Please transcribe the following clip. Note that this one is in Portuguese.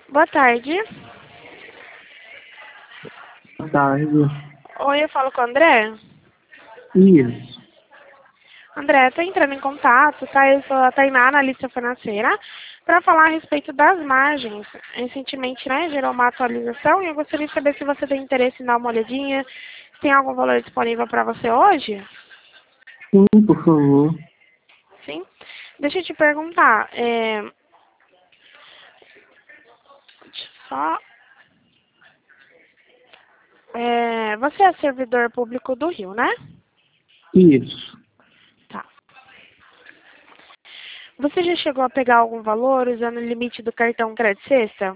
Boa tarde. Boa tarde. Oi, eu falo com o André. Isso. André, estou entrando em contato, tá? Eu sou a Tainá, analista financeira, para falar a respeito das margens. Recentemente, né, gerou uma atualização e eu gostaria de saber se você tem interesse em dar uma olhadinha, se tem algum valor disponível para você hoje. Sim, por favor. Sim? Deixa eu te perguntar, só, você é servidor público do Rio, né? Isso. Tá. Você já chegou a pegar algum valor usando o limite do cartão Crédito Sexta?